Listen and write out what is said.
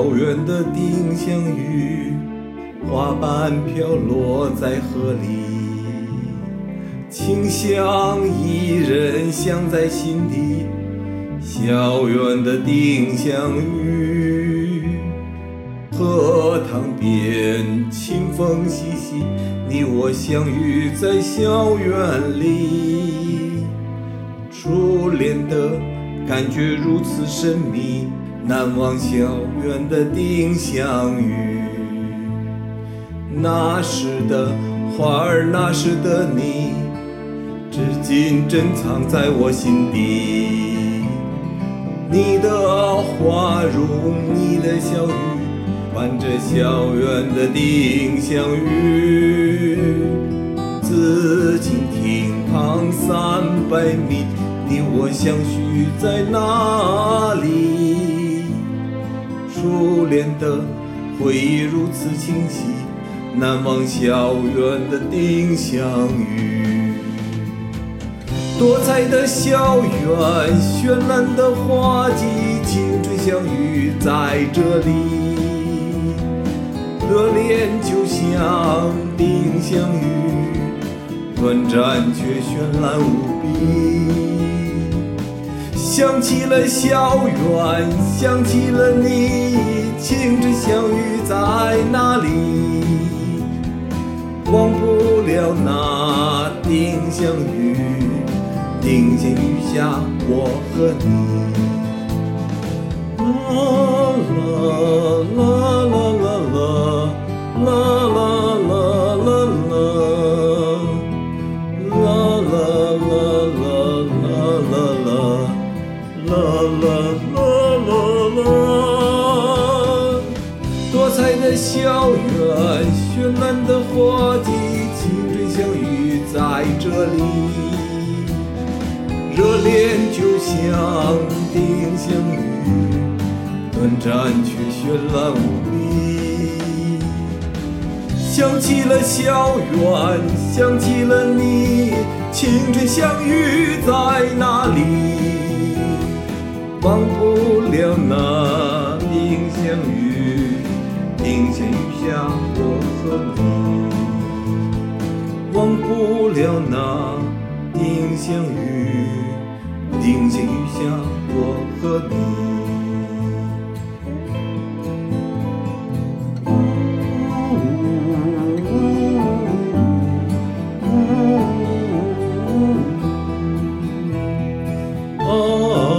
遥远的丁香雨，花瓣飘落在河里，清香依然响在心底。校园的丁香雨，荷塘边清风习习，你我相遇在校园里，初恋的感觉如此神秘，难忘校园的丁香雨。那时的花儿，那时的你，至今珍藏在我心底。你的花容，你的笑语，伴着校园的丁香雨。紫禁亭旁300米，你我相许在哪里？初恋的回忆如此清晰，难忘校园的丁香雨。多彩的校园，绚烂的花季，青春相遇在这里。热恋就像丁香雨，短暂却绚烂无比。想起了校园，想起了你，青春相遇在哪里？忘不了那丁香雨，丁香雨下我和你。啦啦啦啦啦啦啦啦啦啦啦啦啦啦，多彩的校园，绚烂的花季，青春相遇在这里。热恋就像丁香雨，短暂却绚烂无比。想起了校园，想起了你，青春相遇在哪里？忘不了那丁香雨，丁香雨下我和你。忘不了那丁香雨，丁香雨下我和你。哦